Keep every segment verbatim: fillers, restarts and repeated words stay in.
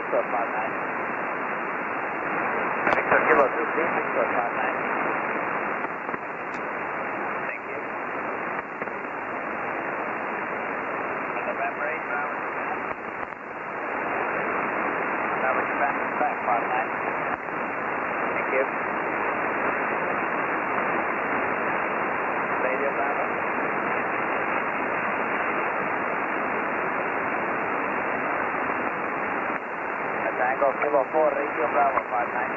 Victor five nine. Victor Kilo two three, Victor five nine. Thank you. November eight, Bravo Japan. Bravo Japan, back five nine. Thank you. Radio Bravo. Tango Kilo four, Radio Bravo five nine.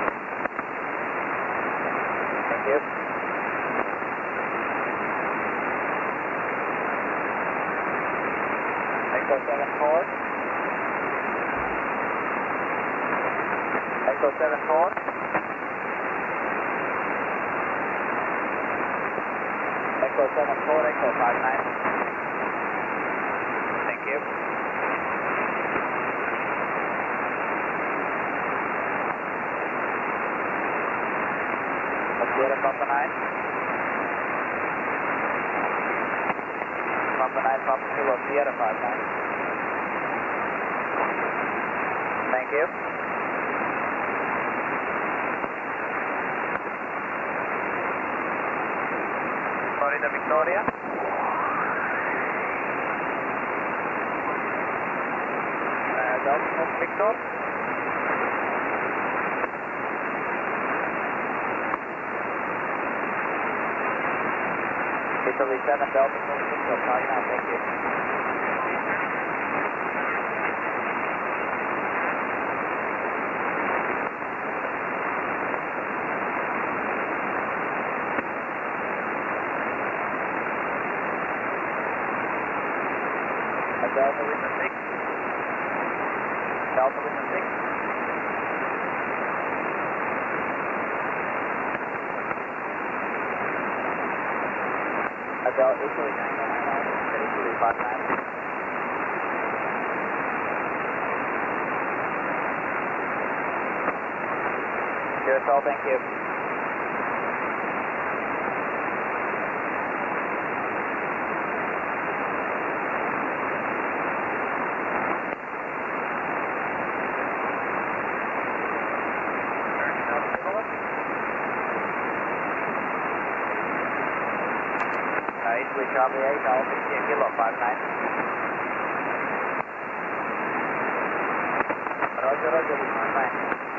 Thank you. Echo seven four. Echo seven four. Echo seven four, Echo five nine. Thank you. Sierra Papa nine. Papa nine, Papa Kilo, Sierra five nine. Thank you. Florida Victoria. Uh, Delta Victor. Italy seven Delta Victor five nine, thank you. Delta Lima six. Delta Lima six. Delta Italy nine nine nine, Italy five nine. Curacao, thank you. Italy Charlie eight, Alpha Kilo five nine. Roger, Roger, five nine.